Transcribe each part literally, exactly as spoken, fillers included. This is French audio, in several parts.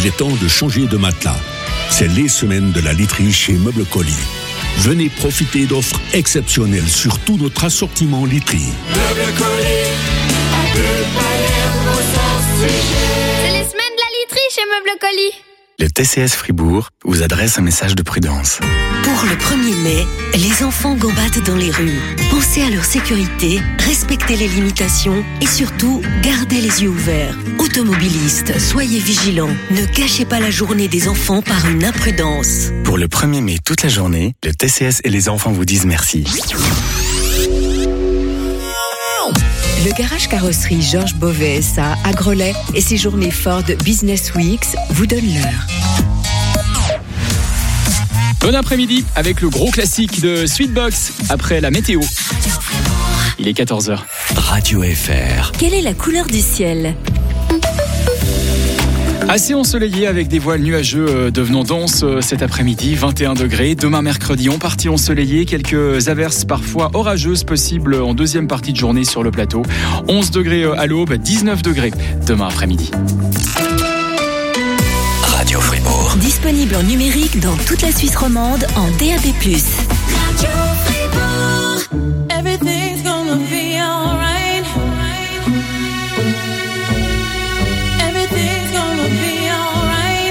il est temps de changer de matelas. C'est les semaines de la literie chez Meubles Colis. Venez profiter d'offres exceptionnelles sur tout notre assortiment literie. Meubles Colis, à deux palais au sens sujet. C'est les semaines de la literie chez Meubles Colis. Le T C S Fribourg vous adresse un message de prudence. Pour le premier mai, les enfants gambadent dans les rues. Pensez à leur sécurité, respectez les limitations et surtout, gardez les yeux ouverts. Automobilistes, soyez vigilants. Ne gâchez pas la journée des enfants par une imprudence. Pour le premier mai toute la journée, le T C S et les enfants vous disent merci. Le garage carrosserie Georges Beauvais S A à Grelais et ses journées Ford Business Weeks vous donnent l'heure. Bon après-midi avec le gros classique de Sweetbox après la météo. Il est quatorze heures. Radio F R. Quelle est la couleur du ciel ? Assez ensoleillé avec des voiles nuageux devenant denses cet après-midi, vingt et un degrés. Demain mercredi, on partit ensoleillé, quelques averses parfois orageuses possibles en deuxième partie de journée sur le plateau. onze degrés à l'aube, dix-neuf degrés demain après-midi. Radio Fribourg. Disponible en numérique dans toute la Suisse romande en D A B plus. Radio Fribourg. Everything's gonna be alright. Everything's gonna be alright.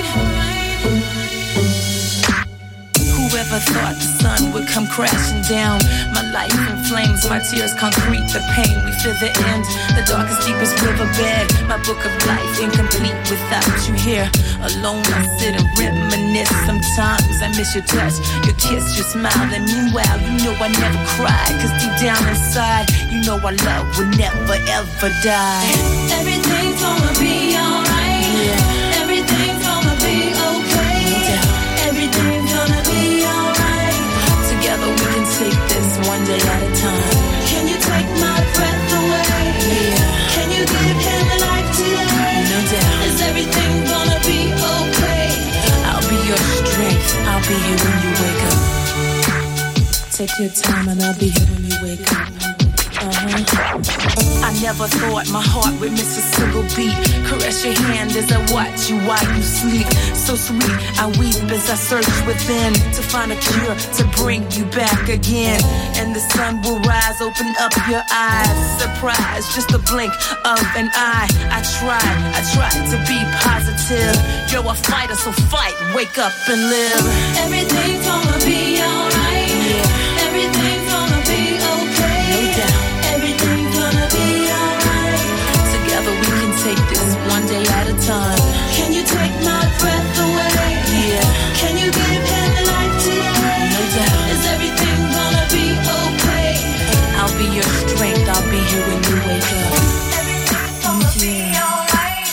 Whoever thought the sun would come crashing down? My life in flames, my tears concrete, the pain, we feel the end. The darkest, deepest riverbed, my book of life incomplete without you here. Alone I sit and reminisce. Sometimes I miss your touch, your kiss, your smile. And meanwhile, you know I never cried, cause deep down inside, you know our love will never ever die. Everything's gonna be alright. Yeah. Everything's gonna be okay. Yeah. Everything's gonna be alright. Together we can take this one day at a time. Can you take my breath away? Yeah. Can you give him a life today? No doubt. Is everything gonna be okay? I'll be your strength. I'll be here when you wake up. Take your time and I'll be here when you wake up. Uh-huh. I never thought my heart would miss a single beat. Caress your hand as I watch you while you sleep. So sweet, I weep as I search within to find a cure to bring you back again. And the sun will rise, open up your eyes. Surprise, just a blink of an eye. I tried, I tried to be positive. You're a fighter, so fight, wake up and live. Everything's gonna be alright. Yeah. Everything's gonna be okay. No doubt. Everything's gonna be alright. Together we can take this one day at a time. Can you take my breath away? Yeah. Can you give him a life today? No doubt. Is everything gonna be okay? I'll be your strength. I'll be here when you wake up. Everything's gonna yeah. be alright.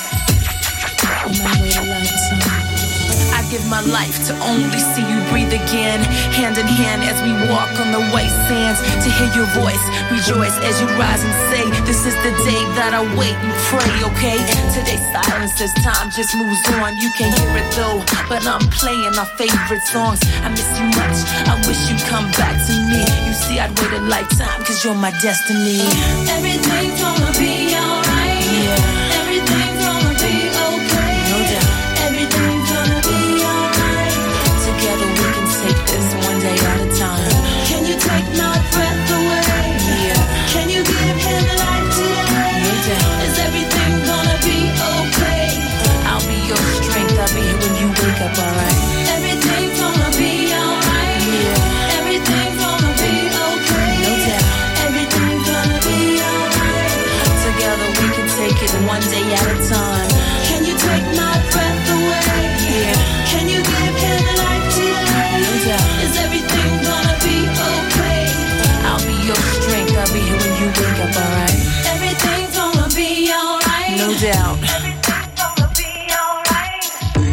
On my way to lifetime. I give my life to only see you breathe again. Hand in hand as we walk on the white sands. To hear your voice, rejoice as you rise and say, this is the day that I wait and pray, okay? Today's silence as time just moves on. You can't hear it though, but I'm playing our favorite songs. I miss you much, I wish you'd come back to me. You see, I'd wait a lifetime, cause you're my destiny. Everything's gonna be alright. Yeah. Everything's gonna be okay. No doubt. Everything's gonna be alright. Together we can take this one day at a time. Can you take my breath away? Yeah. Can you give him a life today? No doubt. Is everything gonna be okay? I'll be your strength. I'll be here when you wake up, alright? Everything's gonna be alright. Yeah. Everything's gonna be okay. No doubt. Everything's gonna be alright. Together we can take it one day at a time. Can you take my breath away? Yeah. Can you give him a life today? No doubt. Is everything gonna be okay? I'll be your strength. I'll be here when you wake up, alright? Everything's gonna be alright. No doubt. Everything's gonna be alright.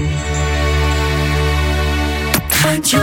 Radio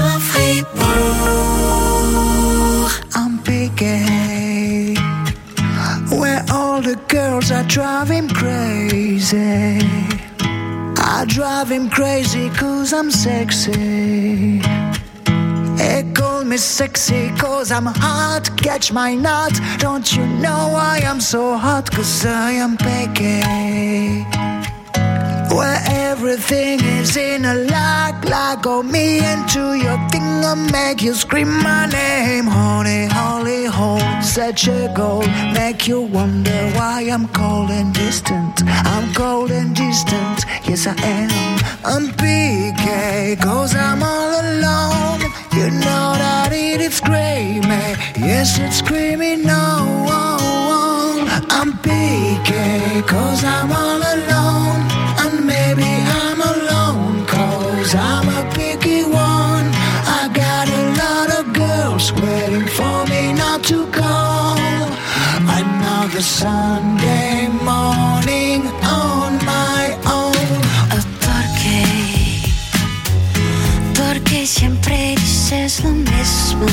Fribourg. I'm picking where all the girls are driving crazy. I drive him crazy cause I'm sexy. They call me sexy cause I'm hot. Catch my nut. Don't you know I am so hot? Cause I am picky. where everything is in a lock, lock on me into your thing and make you scream my name. Honey, holy hole, such a goal, make you wonder why I'm cold and distant. I'm cold and distant, yes I am. I'm P K, cause I'm all alone. You know that it is screaming, yes it's screaming no. I'm P K, cause I'm all alone. And maybe I'm alone, cause I'm a picky one. I got a lot of girls waiting for me not to call. Another Sunday morning on my own. Oh, ¿por qué? Porque siempre dices lo mismo.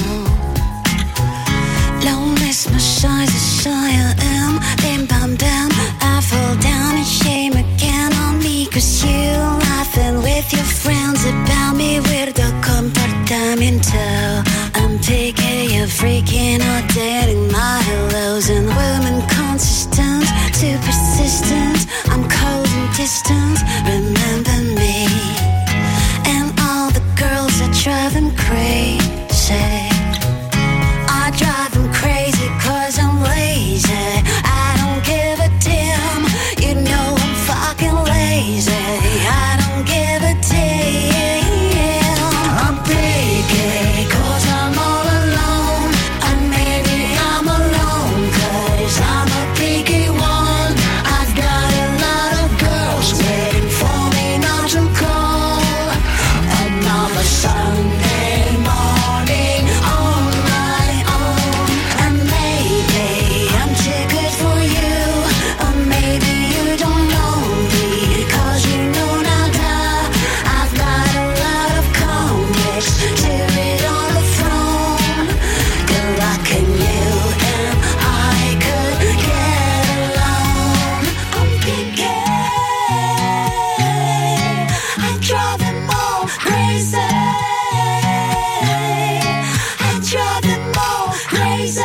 Lo mismo soy, soy I am. Bim bam bam, I fall down in shame again on me. Cause you laughing with your friends about me. Weirdo comportamiento. I'm picking you freaking out, dating my hellos. And women consistent, too persistent. I'm cold and distant, remember me. And all the girls that drive them crazy. I drive them crazy cause I'm lazy. I don't give a damn. You know I'm fucking lazy. I don't give a damn. I'm picky cause I'm all alone. And maybe I'm alone cause I'm a picky one. I've got a lot of girls waiting for me not to call. Another Sunday morning on my own. And maybe I'm too good for you. Or maybe you don't know me cause you know nada. I've got a lot of comics to read on the phone. Good luck in you and I could get along. I'm picky. I drive them all crazy. I drive them all crazy.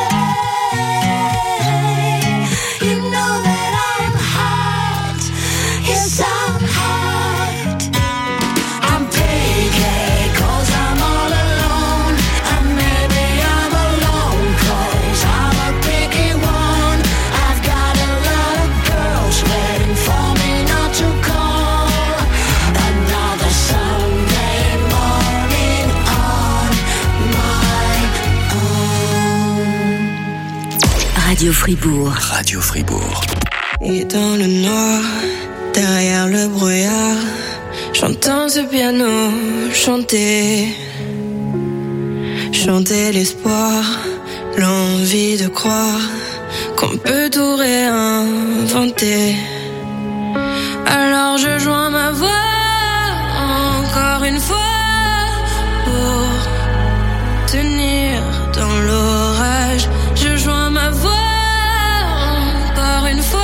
You know that I'm hot. Yes, I'm hot. I'm picky cause I'm all alone. And maybe I'm alone cause I'm a picky one. I've got a lot of girls waiting for me not to call. Another Sunday morning on my own. Radio Fribourg. Radio Fribourg. Et dans le noir, derrière le brouillard, j'entends ce piano chanter. Chanter l'espoir, l'envie de croire qu'on peut tout réinventer. Alors je joins ma voix encore une fois pour tenir dans l'orage. Je joins ma voix encore une fois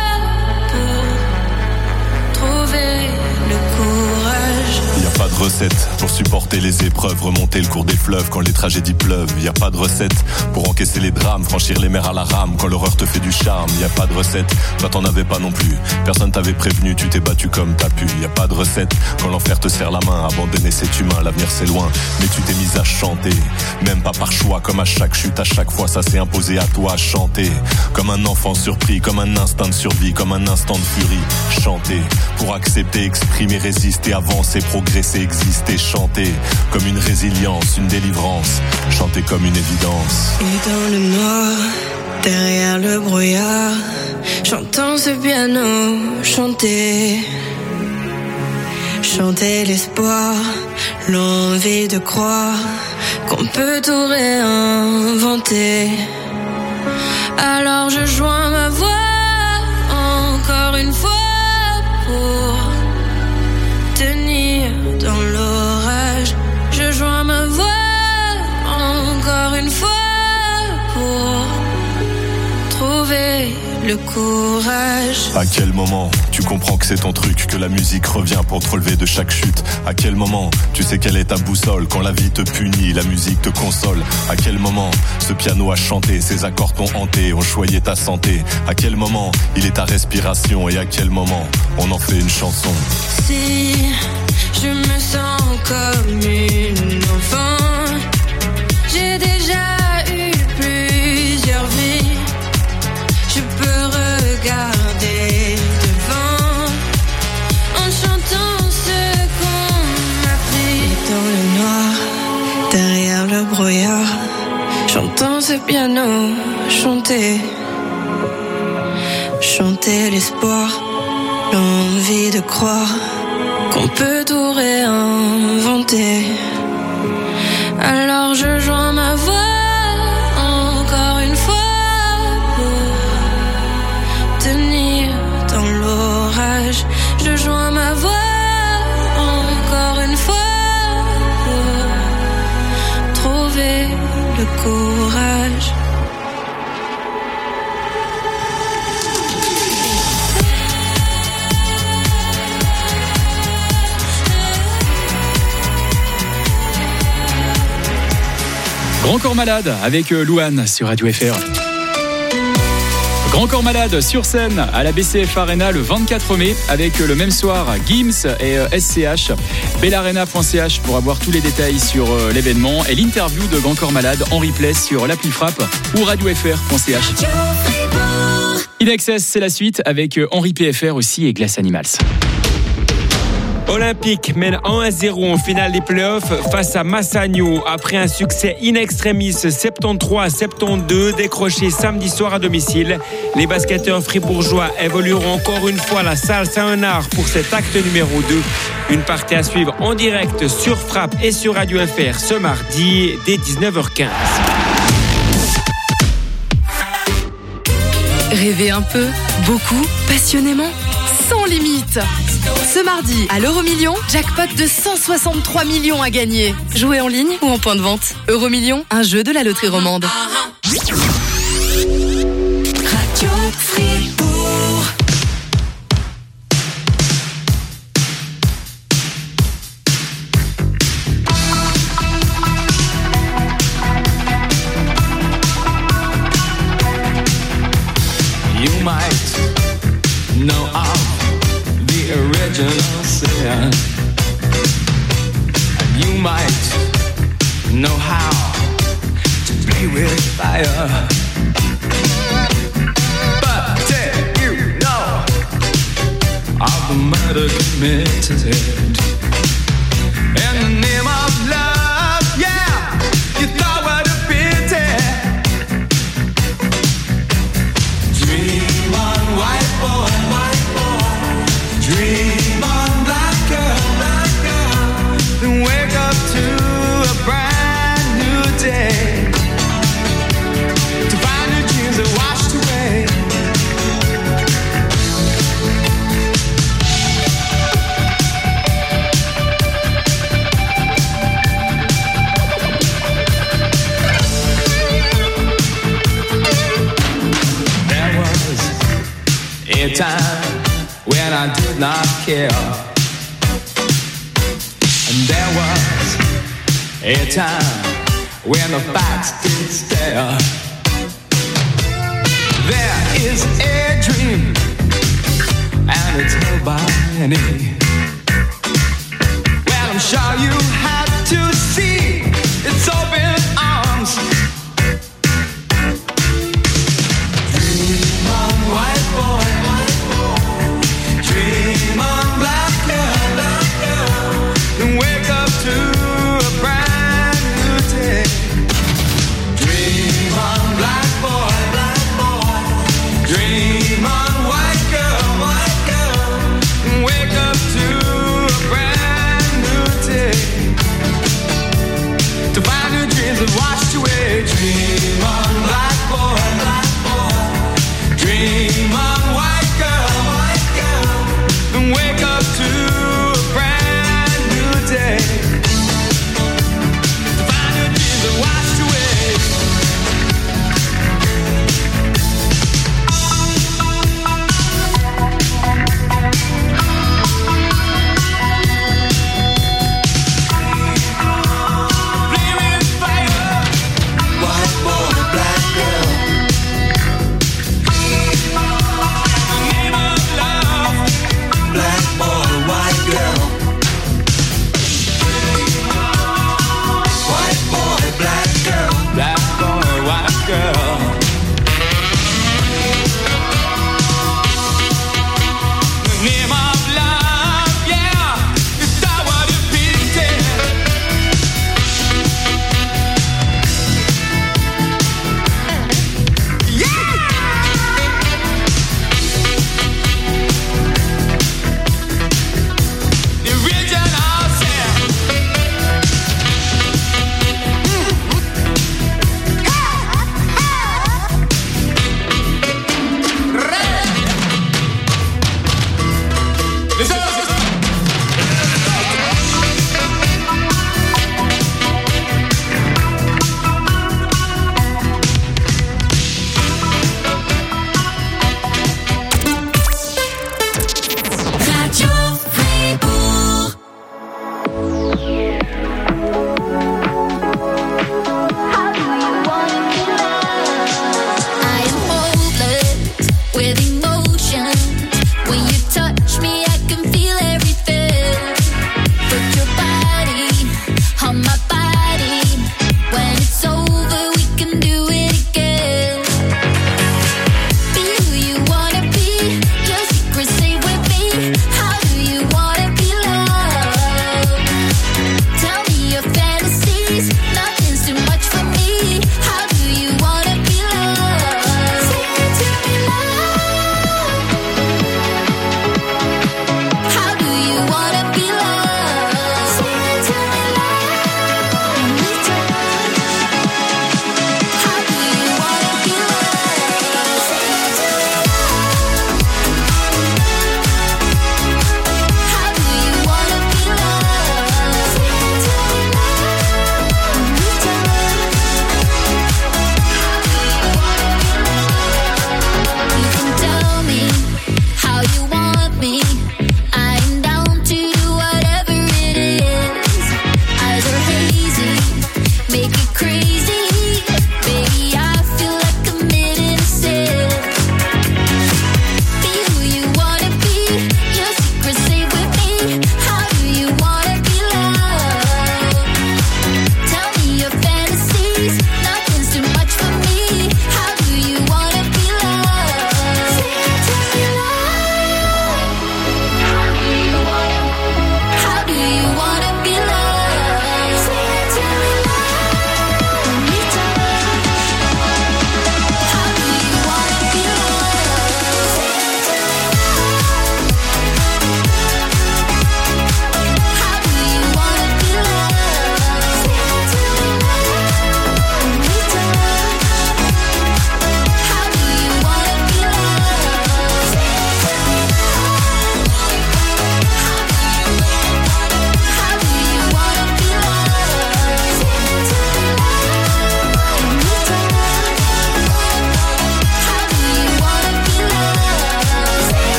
pour trouver le courage. Y a pas de recette pour supporter les épreuves, remonter le cours des fleuves quand les tragédies pleuvent. Y a pas de recette pour encaisser les drames, franchir les mers à la rame quand l'horreur te fait du charme. Y a pas de recette, toi t'en avais pas non plus. Personne t'avait prévenu, tu t'es battu comme t'as pu. Y a pas de recette quand l'enfer te serre la main, abandonner c'est humain, l'avenir c'est loin. Mais tu t'es mise à chanter, même pas par choix, comme à chaque chute, à chaque fois ça s'est imposé à toi. Chanter comme un enfant surpris, comme un instinct de survie, comme un instant de furie. Chanter pour accepter, exprimer, résister, avancer, progresser, exister. Chanter comme une résilience, une délivrance. Chanter comme une évidence. Et dans le noir, derrière le brouillard, j'entends ce piano chanter. Chanter l'espoir, l'envie de croire qu'on peut tout réinventer. Alors je joins ma voix encore une fois pour tenir dans l'orage. Je joins ma voix encore une fois pour trouver le courage. À quel moment tu comprends que c'est ton truc, que la musique revient pour te relever de chaque chute? À quel moment tu sais quelle est ta boussole? Quand la vie te punit, la musique te console. À quel moment ce piano a chanté, ses accords t'ont hanté, ont choyé ta santé? À quel moment il est ta respiration? Et à quel moment on en fait une chanson? Si je me sens comme une enfant, j'ai déjà eu plusieurs vies. Je peux regarder devant en chantant ce qu'on m'a pris. Dans le noir, derrière le brouillard, j'entends ce piano chanter. Chanter l'espoir, l'envie de croire qu'on peut tout réinventer. Alors je joins ma voix encore une fois pour tenir dans l'orage. Je joins ma voix encore une fois pour trouver le courage. Grand Corps Malade avec Louane sur Radio F R. Grand Corps Malade sur scène à la B C F Arena le vingt-quatre mai avec le même soir Gims et S C H. bellarena point c h pour avoir tous les détails sur l'événement et l'interview de Grand Corps Malade en replay sur l'appli Frappe ou radio f r point c h. In Excess, c'est la suite avec Henri P F R aussi et Glass Animals. Olympique mène un à zéro en finale des playoffs face à Massagno après un succès in extremis soixante-treize à soixante-douze décroché samedi soir à domicile. Les basketteurs fribourgeois évolueront encore une fois à la salle Saint-Léonard pour cet acte numéro deux. Une partie à suivre en direct sur Frappe et sur Radio F R ce mardi dès dix-neuf heures quinze. Rêvez un peu, beaucoup, passionnément, sans limite. Ce mardi, à l'Euromillion, jackpot de cent soixante-trois millions à gagner. Jouez en ligne ou en point de vente. Euromillion, un jeu de la loterie romande. Radio Fribourg. You might know of the original sin, and you might know how to play with fire. But did you know of the murder committed in the name of love? Yeah, you thought what a pity. Dream on, white boy, white boy. Dream on, black girl, black girl. Then wake up to a brand new day, to find your dreams are washed away. There was a time when I did not care, and there was a time when the facts did stare. There is a dream, and it's held by many. Well, I'm sure you have to see its open arms. Dream on, white boy, white boy. Dream on, black girl, black girl. Then wake up to a brand new day. Dream on, black boy, black boy. Dream on, white girl, white girl. Then wake up to a brand new day.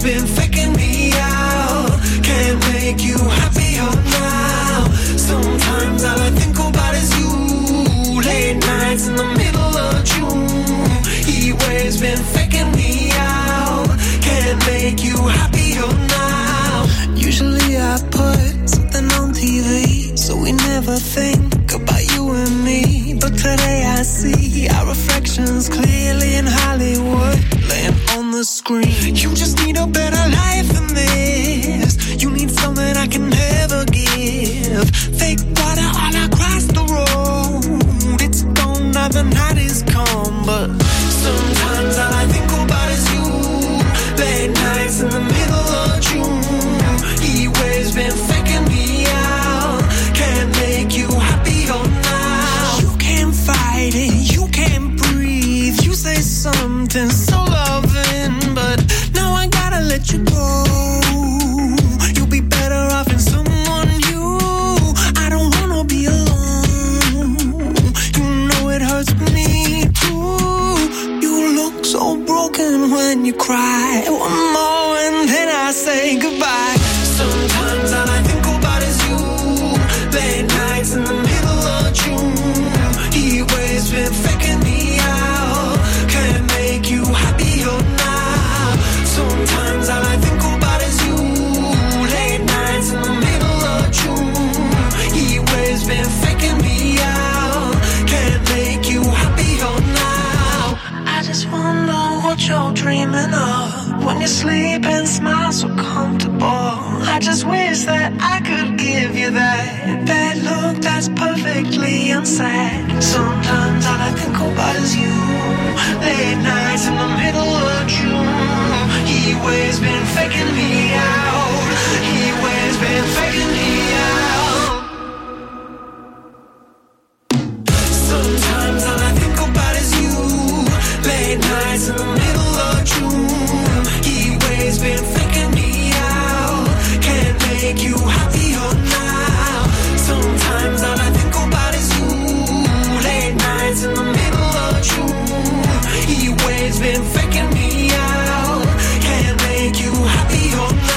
been faking me out. Can't make you happier now. Sometimes all I think about is you. Late nights in the middle of June. He waves been faking me out. Can't make you happier now. Usually I put something on T V, so we never think about you and me. But today I see our reflections clearly in Hollywood, laying on the screen. You just need a better life than this. You need something I can never give. Fake water all across the road. It's gone now, the night is come. But sometimes all I think about is you. Late nights in the middle of June. He waves been faking me out. Can't make you happier now. You can't fight it, you can't breathe. You say something so loving, but now I gotta let you go. You'll be better off in someone new. I don't wanna be alone. You know it hurts me too. You look so broken when you cry. One more and then I say goodbye. Sometimes all I think about is you. Late nights in the middle of June. He waves been faking me out. Can't make you happier now. Sometimes all I think about is you. Late nights in the middle of June. He waves been faking me out. Can't make you happier now. I just wonder what you're dreaming of when you sleep and smile so comfortable. I just wish that I could give you that bad look that's perfectly unsaid. Sometimes all I think about is you. Late nights in the middle of June. He waves been faking me out. He waves been faking me out. Sometimes all I think about is you. Late nights in the middle of June. He waves been faking me out. Can't make you happier now. Sometimes all I think about is you. Late nights in the middle of June. He waves been faking me out. Can't make you happier now.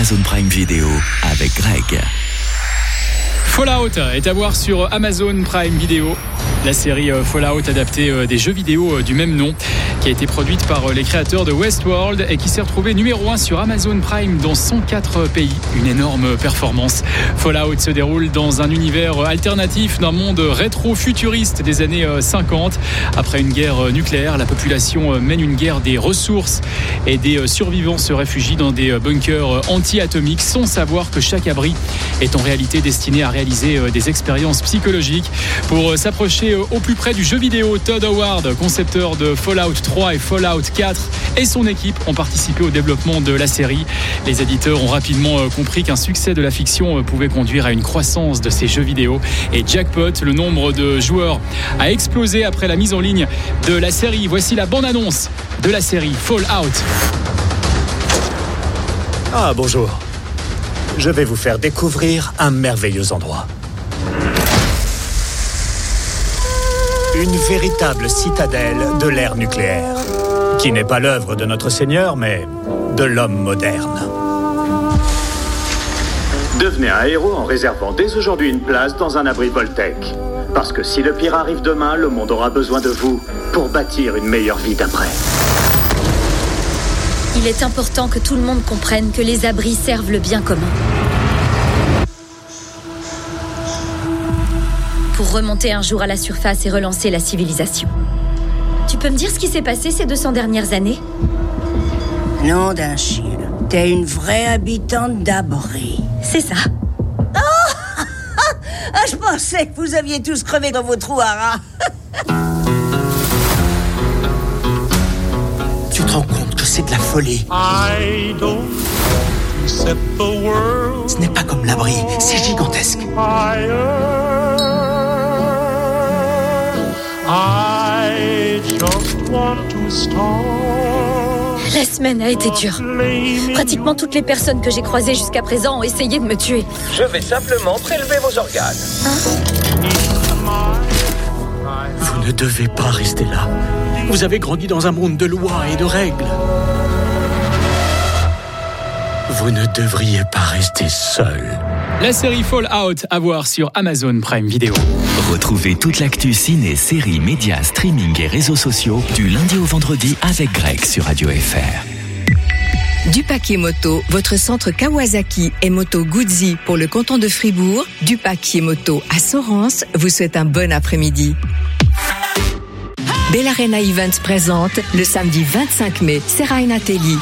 Amazon Prime Video avec Greg. Fallout est à voir sur Amazon Prime Video. La série Fallout adaptée des jeux vidéo du même nom, qui a été produite par les créateurs de Westworld et qui s'est retrouvée numéro un sur Amazon Prime dans cent quatre pays. Une énorme performance. Fallout se déroule dans un univers alternatif d'un monde rétro-futuriste des années cinquante. Après une guerre nucléaire, la population mène une guerre des ressources et des survivants se réfugient dans des bunkers anti-atomiques sans savoir que chaque abri est en réalité destiné à réaliser des expériences psychologiques. Pour s'approcher au plus près du jeu vidéo, Todd Howard, concepteur de Fallout trois et Fallout quatre, et son équipe ont participé au développement de la série. Les éditeurs ont rapidement compris qu'un succès de la fiction pouvait conduire à une croissance de ces jeux vidéo. Et Jackpot, le nombre de joueurs a explosé après la mise en ligne de la série. Voici la bande-annonce de la série Fallout. Ah, bonjour. Je vais vous faire découvrir un merveilleux endroit. Une véritable citadelle de l'ère nucléaire, qui n'est pas l'œuvre de notre Seigneur, mais de l'homme moderne. Devenez un héros en réservant dès aujourd'hui une place dans un abri Voltec. Parce que si le pire arrive demain, le monde aura besoin de vous pour bâtir une meilleure vie d'après. Il est important que tout le monde comprenne que les abris servent le bien commun. Pour remonter un jour à la surface et relancer la civilisation. Tu peux me dire ce qui s'est passé ces deux cents dernières années ? Nom d'un chien. T'es une vraie habitante d'abri. C'est ça. Oh ah, je pensais que vous aviez tous crevé dans vos trous à rats. Tu te rends compte que c'est de la folie. Ce n'est pas comme l'abri, c'est gigantesque. La semaine a été dure. Pratiquement toutes les personnes que j'ai croisées jusqu'à présent ont essayé de me tuer. Je vais simplement prélever vos organes. Hein ? Vous ne devez pas rester là. Vous avez grandi dans un monde de lois et de règles. Vous ne devriez pas rester seul. La série Fallout à voir sur Amazon Prime Video. Retrouvez toute l'actu ciné, séries, médias, streaming et réseaux sociaux du lundi au vendredi avec Greg sur Radio F R. Dupaquier Moto, votre centre Kawasaki et moto Guzzi pour le canton de Fribourg. Dupaquier Moto à Sorens vous souhaite un bon après-midi. Bellarena Events présente le samedi vingt-cinq mai Seraina Telly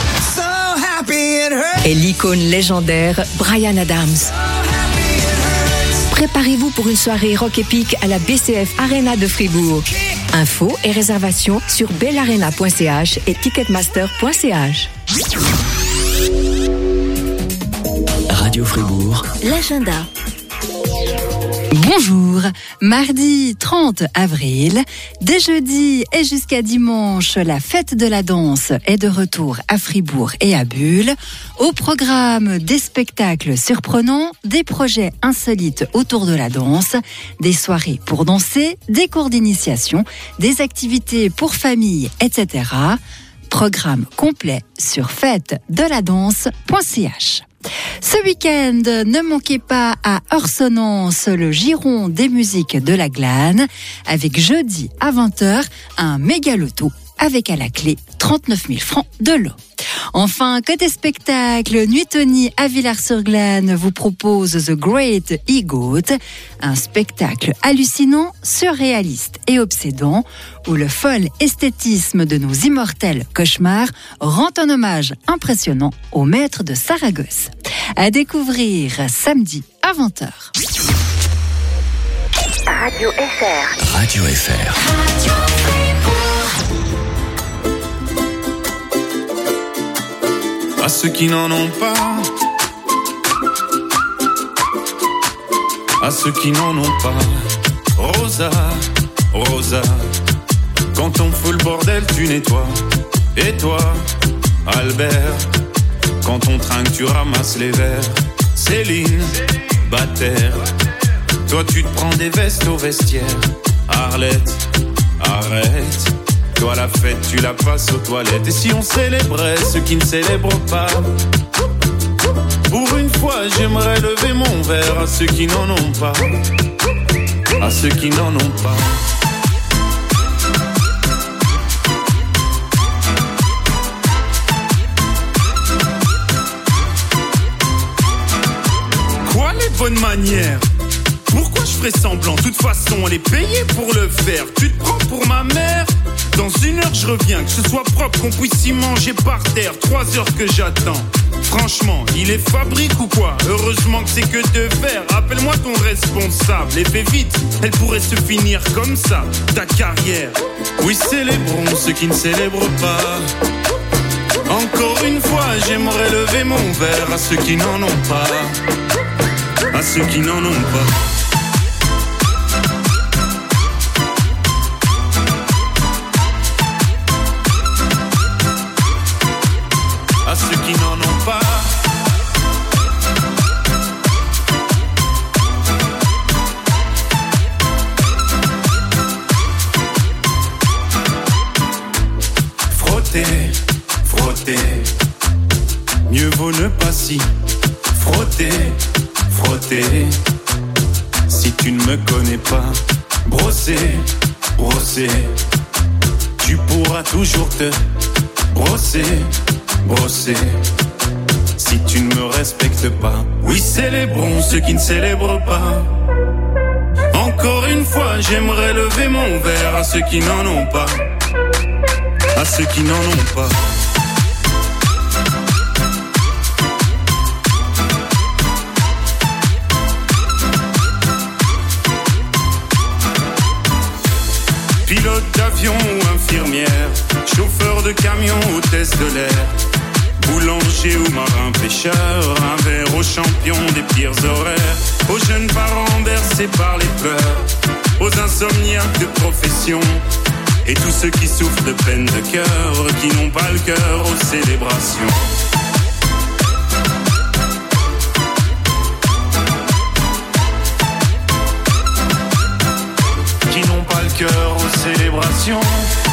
et l'icône légendaire Bryan Adams. Préparez-vous pour une soirée rock épique à la B C F Arena de Fribourg. Infos et réservations sur bellarena point c h et ticketmaster point c h. Radio Fribourg, l'agenda. Bonjour, mardi trente avril, dès jeudi et jusqu'à dimanche, la fête de la danse est de retour à Fribourg et à Bulle. Au programme, des spectacles surprenants, des projets insolites autour de la danse, des soirées pour danser, des cours d'initiation, des activités pour famille, et cetera. Programme complet sur fête de la danse point c h. Ce week-end, ne manquez pas à Orsonnance le giron des musiques de la Glane, avec jeudi à vingt heures un méga loto avec à la clé trente-neuf mille francs de lot. Enfin, côté spectacle, Nuitoni à Villars-sur-Glane vous propose The Great Egoat, un spectacle hallucinant, surréaliste et obsédant, où le fol esthétisme de nos immortels cauchemars rend un hommage impressionnant au maître de Saragosse. À découvrir samedi à vingt heures. Radio F R. Radio F R. À ceux qui n'en ont pas, à ceux qui n'en ont pas, Rosa, Rosa, quand on fout le bordel tu nettoies, et toi, Albert, quand on trinque tu ramasses les verres, Céline, Bataire, toi tu te prends des vestes au vestiaire, Arlette, arrête. Toi la fête, tu la passes aux toilettes. Et si on célébrait ceux qui ne célèbrent pas, Pour une fois, j'aimerais lever mon verre à ceux qui n'en ont pas. À ceux qui n'en ont pas. Quoi les bonnes manières? Pourquoi je ferais semblant? De toute façon, elle est payée pour le faire. Tu te prends pour ma mère? Dans une heure, je reviens. Que ce soit propre, qu'on puisse y manger par terre. Trois heures que j'attends. Franchement, il est fabrique ou quoi? Heureusement que c'est que de faire. Appelle-moi ton responsable et fais vite. Elle pourrait se finir comme ça, ta carrière. Oui, célébrons ceux qui ne célèbrent pas. Encore une fois, j'aimerais lever mon verre à ceux qui n'en ont pas. À ceux qui n'en ont pas. À ceux qui n'en ont pas. Frotter, frotter, mieux vaut ne pas s'y frotter, frotter. Si tu ne me connais pas, brosser, brosser, tu pourras toujours te brosser, brosser. Si tu ne me respectes pas, oui, célébrons ceux qui ne célèbrent pas. Encore une fois, j'aimerais lever mon verre à ceux qui n'en ont pas. À ceux qui n'en ont pas. Pilote d'avion ou infirmière, chauffeur de camion, hôtesse de l'air, boulanger ou marin pêcheur, un verre aux champions des pires horaires, aux jeunes parents bercés par les pleurs, aux insomniaques de profession, et tous ceux qui souffrent de peine de cœur, qui n'ont pas le cœur aux célébrations. Qui n'ont pas le cœur aux célébrations.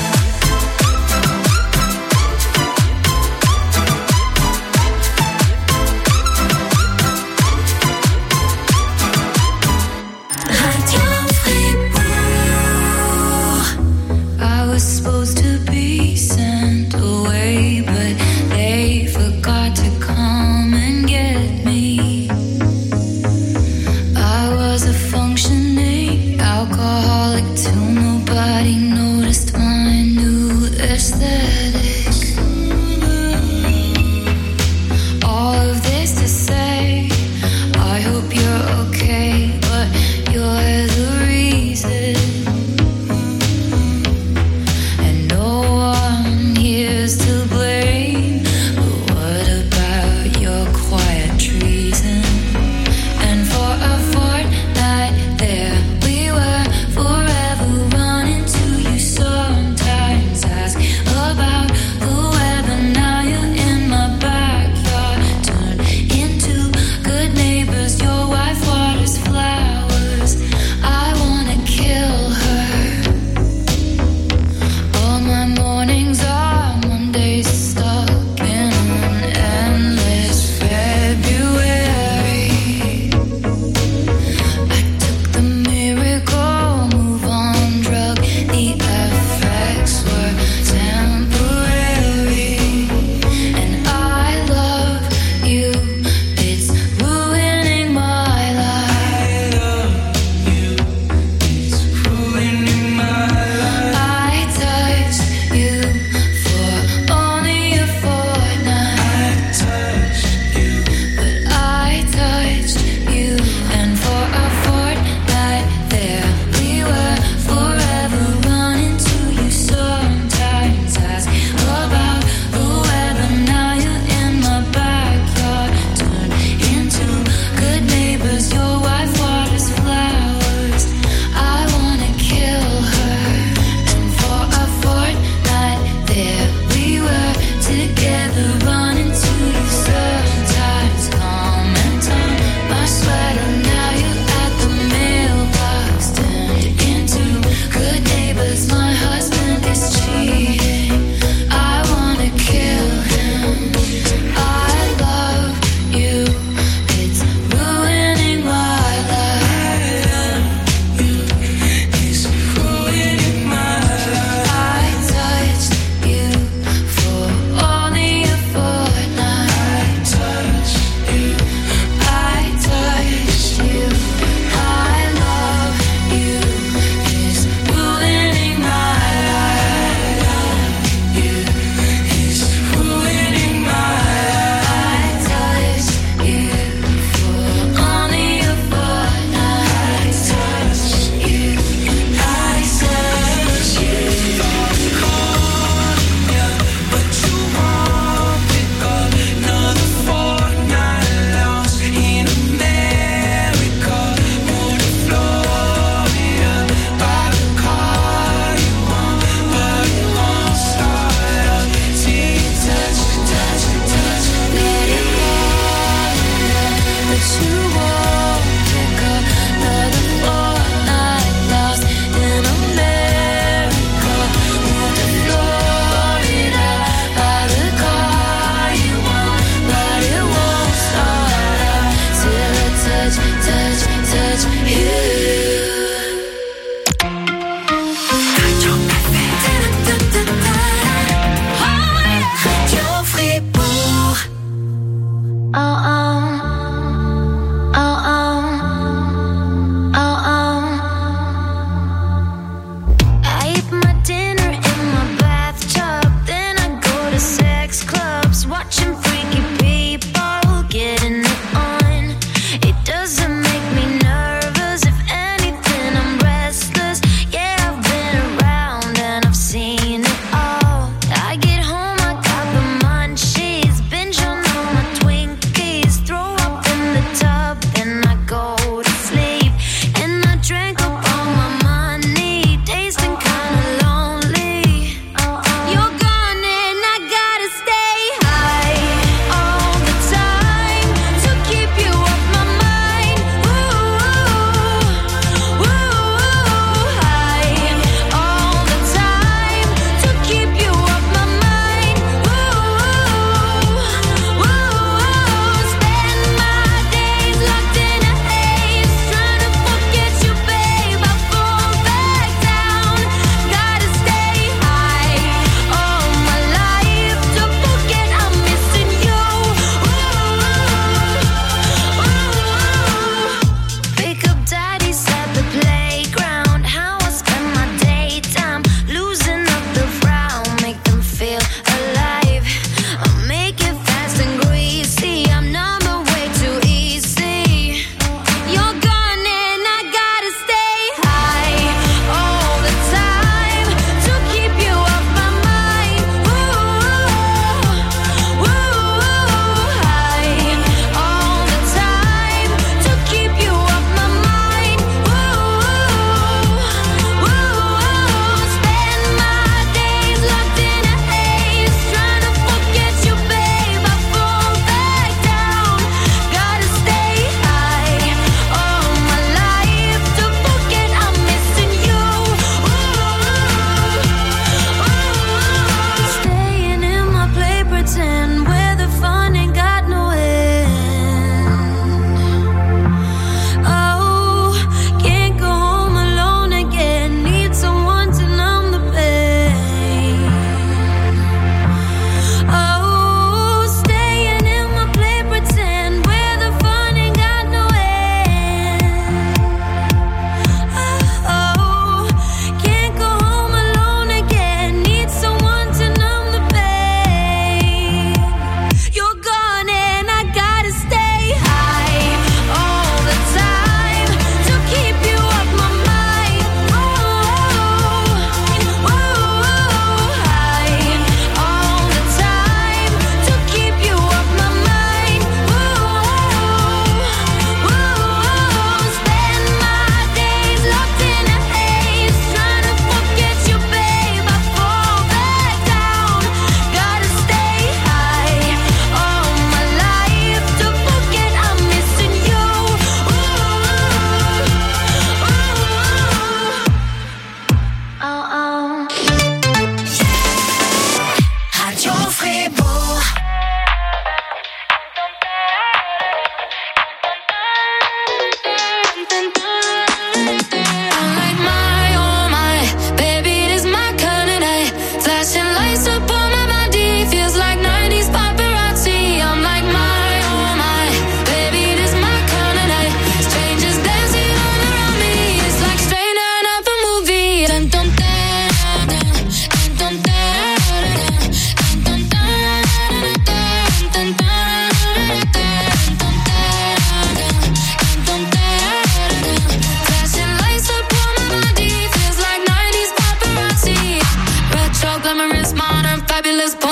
Supposed to be sent away, but they forgot to come and get me. I was a functioning alcoholic till nobody noticed my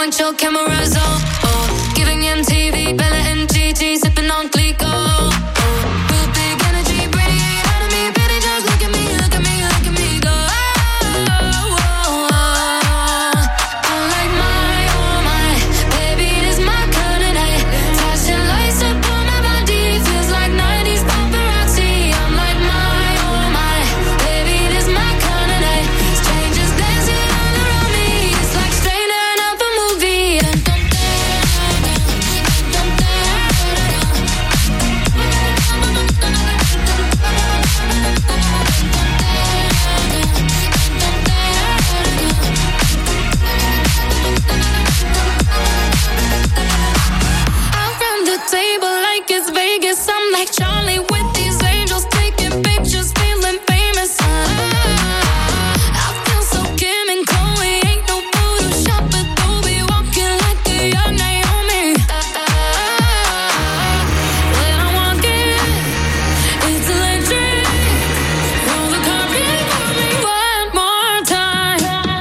want your cameras on. Oh, giving M T V, Bella and Gigi, sipping on Clico. Oh, real big energy, radiate out of me, baby, just look at me, look at me, look at me, go. Oh, oh, oh, oh. I'm like my, oh my, baby, this my kind of night. Flashing lights up on my body, feels like nineties paparazzi. I'm like my, oh my, baby, this my kind of night. Strangers dancing all around me, it's like straight out of a movie. I run the table like it's Vegas. I'm like Charlie with these angels, taking pictures, feeling famous. I feel so Kim and Chloe, ain't no Photoshop, but Adobe, walking like a young Naomi. When I walk in, it's electric. Roll the carpet for me one more time.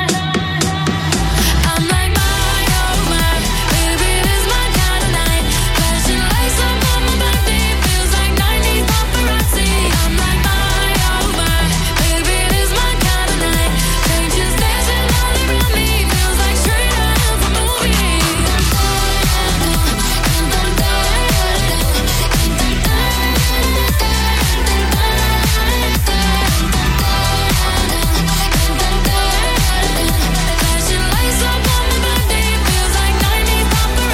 I'm like my, oh my, baby, this my kind of night. Flashing lights up on my birthday, feels like nineties paparazzi. I'm like my, oh my, baby, this my kind of night. Strangers dancing all around me, feels like straight out of a movie. Flashing lights up on my birthday, feels like nineties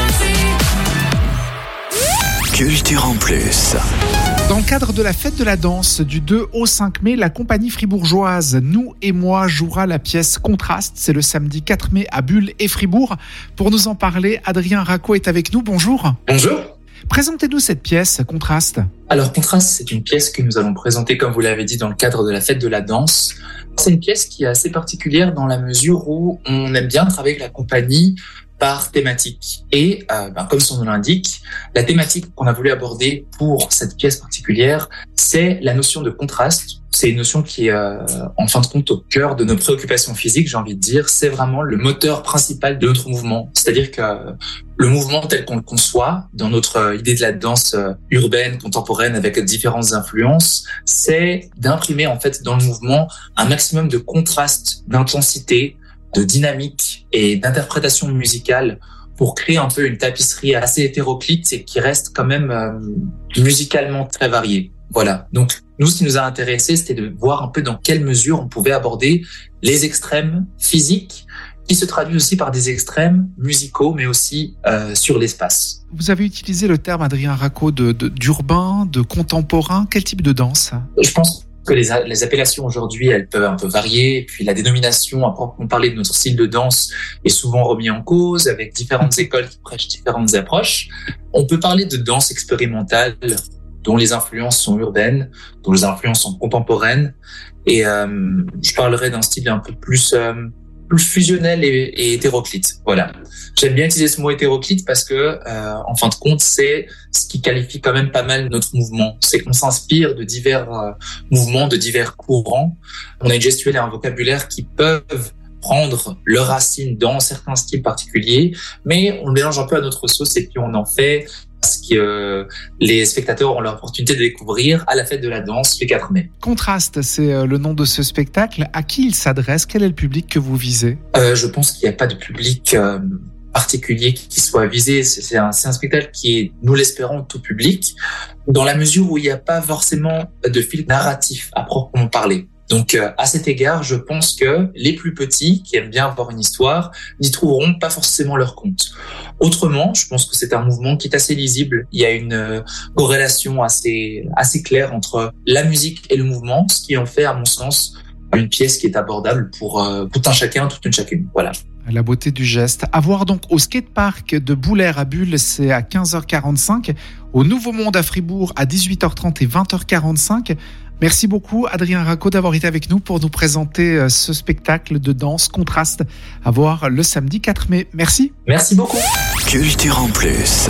paparazzi. Culture en plus. Dans le cadre de la fête de la danse du deux au cinq mai, la compagnie fribourgeoise Nous et Moi jouera la pièce Contraste. C'est le samedi quatre mai à Bulle et Fribourg. Pour nous en parler, Adrien Racco est avec nous. Bonjour. Bonjour. Présentez-nous cette pièce, Contraste. Alors, Contraste, c'est une pièce que nous allons présenter, comme vous l'avez dit, dans le cadre de la fête de la danse. C'est une pièce qui est assez particulière dans la mesure où on aime bien travailler avec la compagnie par thématique. Et euh, ben, comme son nom l'indique, la thématique qu'on a voulu aborder pour cette pièce particulière, c'est la notion de contraste. C'est une notion qui est, euh, en fin de compte, au cœur de nos préoccupations physiques, j'ai envie de dire. C'est vraiment le moteur principal de notre mouvement. C'est-à-dire que euh, le mouvement tel qu'on le conçoit, dans notre euh, idée de la danse euh, urbaine, contemporaine, avec différentes influences, c'est d'imprimer, en fait, dans le mouvement, un maximum de contraste, d'intensité, de dynamique et d'interprétation musicale pour créer un peu une tapisserie assez hétéroclite et qui reste quand même euh, musicalement très variée. Voilà. Donc, nous, ce qui nous a intéressé, c'était de voir un peu dans quelle mesure on pouvait aborder les extrêmes physiques qui se traduisent aussi par des extrêmes musicaux, mais aussi euh, sur l'espace. Vous avez utilisé le terme, Adrien Racco, de, de, d'urbain, de contemporain. Quel type de danse ? Je pense que les, les appellations aujourd'hui, elles peuvent un peu varier. Et puis la dénomination, à proprement parler de notre style de danse, est souvent remis en cause avec différentes écoles qui prêchent différentes approches. On peut parler de danse expérimentale, dont les influences sont urbaines, dont les influences sont contemporaines. Et euh, je parlerai d'un style un peu plus, euh, plus fusionnel et, et hétéroclite. Voilà. J'aime bien utiliser ce mot hétéroclite parce que, euh, en fin de compte, c'est ce qui qualifie quand même pas mal notre mouvement. C'est qu'on s'inspire de divers euh, mouvements, de divers courants. On a une gestuelle et un vocabulaire qui peuvent prendre leurs racines dans certains styles particuliers, mais on le mélange un peu à notre sauce et puis on en fait ce que euh, les spectateurs ont l'opportunité de découvrir à la fête de la danse le quatre mai. Contraste, c'est le nom de ce spectacle. À qui il s'adresse ? Quel est le public que vous visez ? euh, Je pense qu'il n'y a pas de public euh, particulier qui soit visé. C'est un, c'est un spectacle qui est, nous l'espérons, tout public, dans la mesure où il n'y a pas forcément de fil narratif à proprement parler. Donc, euh, à cet égard, je pense que les plus petits, qui aiment bien avoir une histoire, n'y trouveront pas forcément leur compte. Autrement, je pense que c'est un mouvement qui est assez lisible. Il y a une euh, corrélation assez, assez claire entre la musique et le mouvement, ce qui en fait, à mon sens, une pièce qui est abordable pour euh, tout un chacun, toute une chacune. Voilà. La beauté du geste. À voir donc au skatepark de Boulaire à Bulle, c'est à quinze heures quarante-cinq. Au Nouveau Monde à Fribourg, à dix-huit heures trente et vingt heures quarante-cinq. Merci beaucoup, Adrien Racco, d'avoir été avec nous pour nous présenter ce spectacle de danse Contraste à voir le samedi quatre mai. Merci. Merci beaucoup. Culture en plus.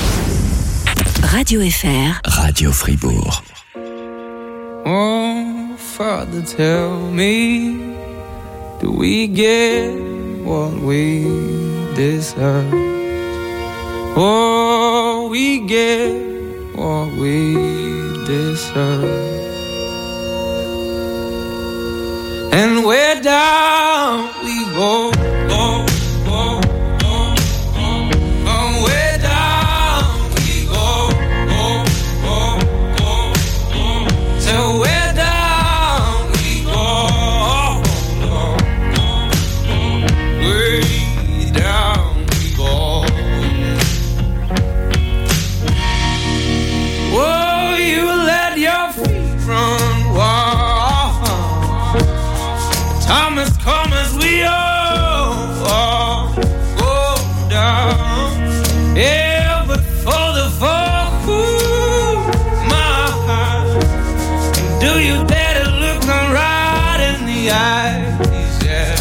Radio F R. Radio Fribourg. Oh, Father, tell me, do we get what we deserve. Oh, we get what we deserve. And where down we go, go, go, go, go. And where down we go, go, go, go, go. So where down we go, go, go, go. Way down we go. Oh, you let your feet run wild. Time has come as we all, all go down. Yeah, but for the fall, ooh, my heart, do you dare to look them right in the eyes? Yeah.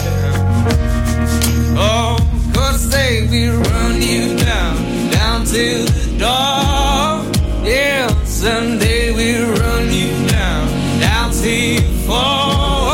Oh, 'cause they will run you down, down to the door. Yeah, someday we'll run you down, down till you fall.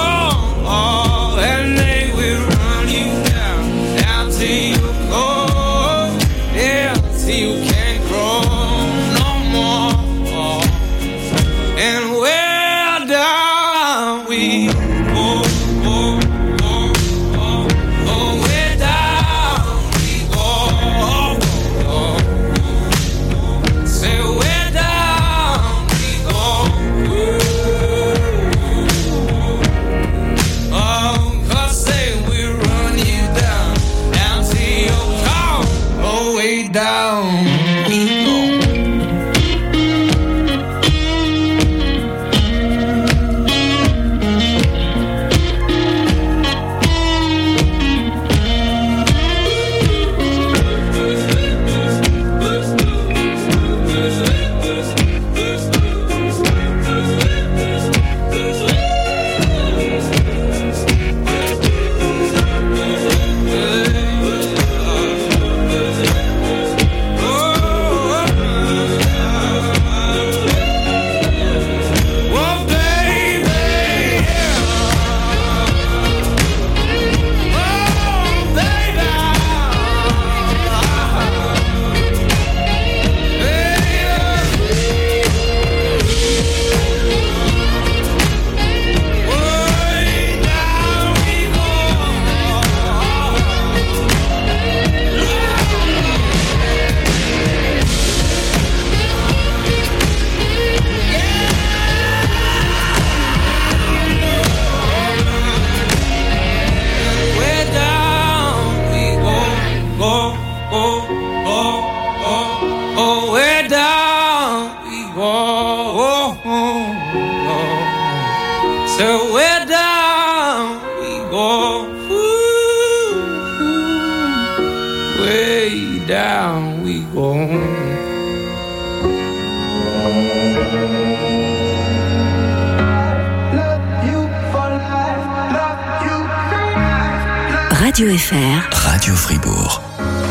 Radio F R. Radio Fribourg.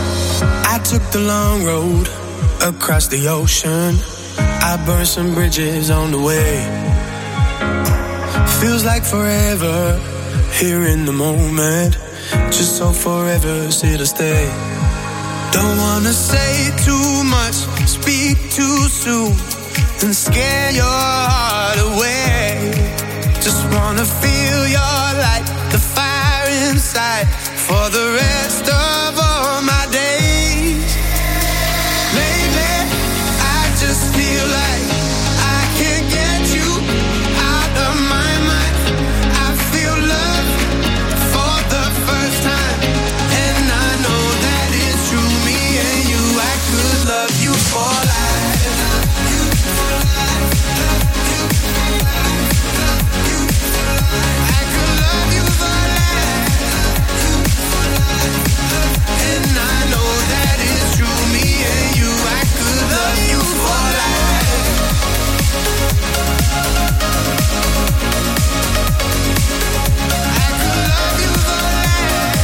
I took the long road across the ocean. I burned some bridges on the way. Feels like forever here in the moment. Just so forever's here to stay. Don't wanna say too much, speak too soon, and scare your heart away. Just wanna feel your light, the fire inside, for the rest of all my days. Lately, I just feel like I can't get you out of my mind. I feel love for the first time, and I know that it's true. Me and you, I could love you for life. I could love you for life. And I know that it's true. Me and you, I could love you for life. I could love you for life.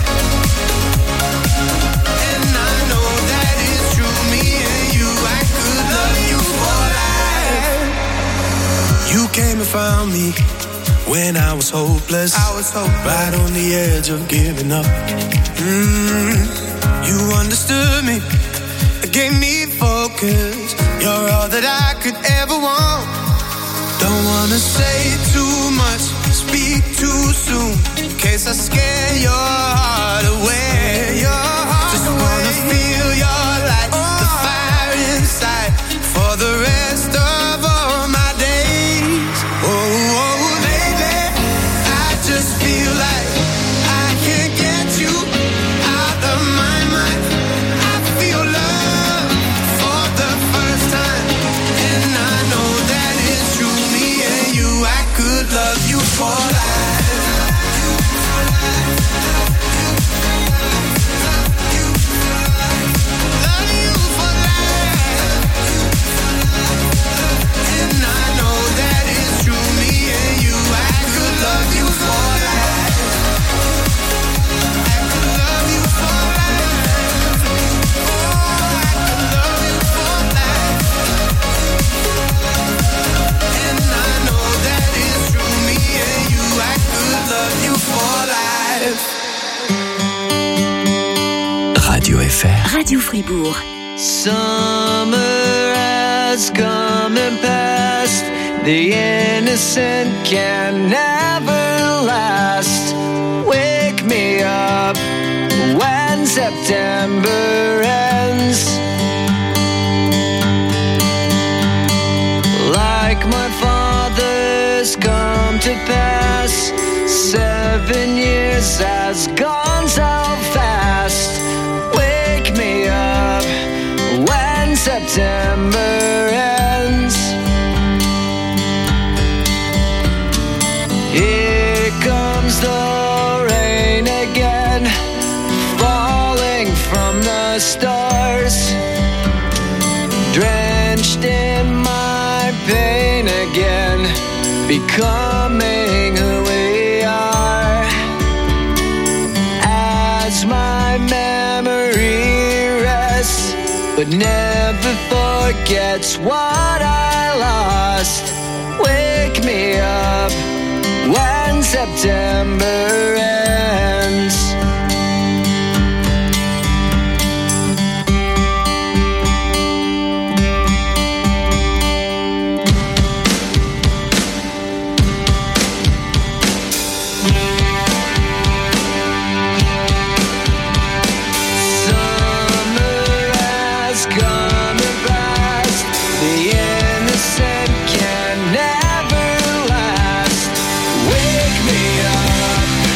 And I know that it's true. Me and you, I could love you for life. You came and found me when I was hopeless, I was hopeless. Right on the edge of giving up. Mm, you understood me, gave me focus. You're all that I could ever want. Don't wanna say too much, speak too soon, in case I scare your heart away. Your heart Just away. Wanna feel your light, oh. the fire inside, for the rest of all my days. Oh, oh, baby, I just feel like I can't get you out of my mind. I feel love for the first time, and I know that it's true. Me and you, I could love you for life. Radio F R. Radio Fribourg. Summer has come and passed. The innocent can never last. Wake me up when September ends. Like my father's come to pass. Seven years has gone so fast. Wake me up when September ends. Here comes the rain again, falling from the stars, drenched in my pain again, becoming who we are. As my memory rests, but never forgets what I lost. Wake me up when September ends. Can never last. Wake me up.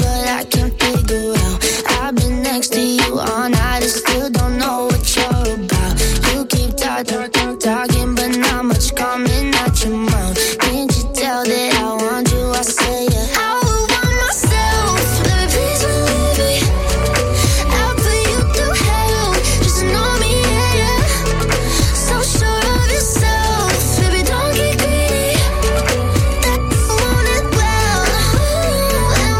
but I can't figure out. I've been next to you all night and still don't know what you're about. You keep talking, talking, but not much coming out your mouth. Can't you tell that I want you? I say yeah. I would want myself, baby, please believe me. I'll put you through hell, just know me, yeah, yeah. So sure of yourself, baby, don't get greedy. That want it well, ooh, and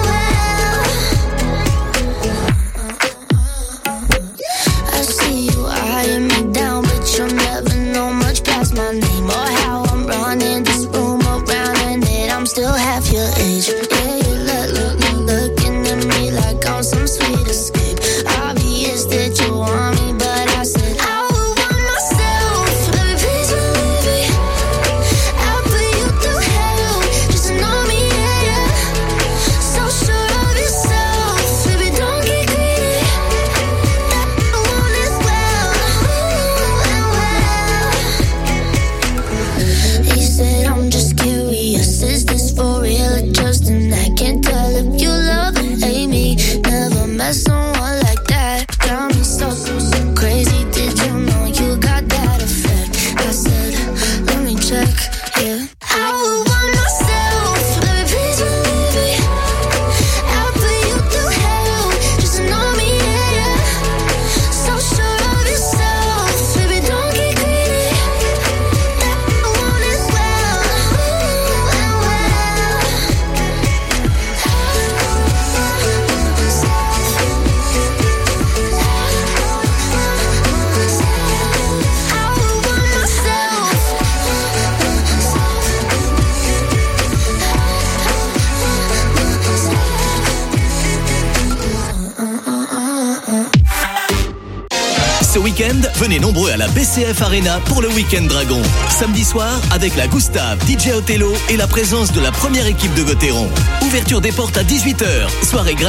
well. I see you eyeing me down, but you'll never know much past my name or how I'm running this room around, and that I'm still half your age. Yeah, you look, look, look, looking at me like I'm some sweet escape. Obvious that you want me, but I said I would want myself, baby, please believe me. I'll put you through hell, just know me, yeah, yeah. So sure of yourself, baby, don't get greedy. That want is well, ooh, and well. He said I'm just curious, is this for real or just an act? Can't tell if you love or hate me. Never met someone like that. Got me so, so, so crazy. Did you know you got that effect? I said, let me check, yeah. I would want myself, baby, please believe me. I'll put you through hell, just know me, yeah, yeah. So sure of yourself, baby, don't get greedy. That want is well, ooh, and well. I would want myself. Ce week-end, venez nombreux à la B C F Arena pour le Week-end Dragon. Samedi soir, avec la Gustave, D J Othello et la présence de la première équipe de Gauthieron. Ouverture des portes à dix-huit heures. Soirée gratuite.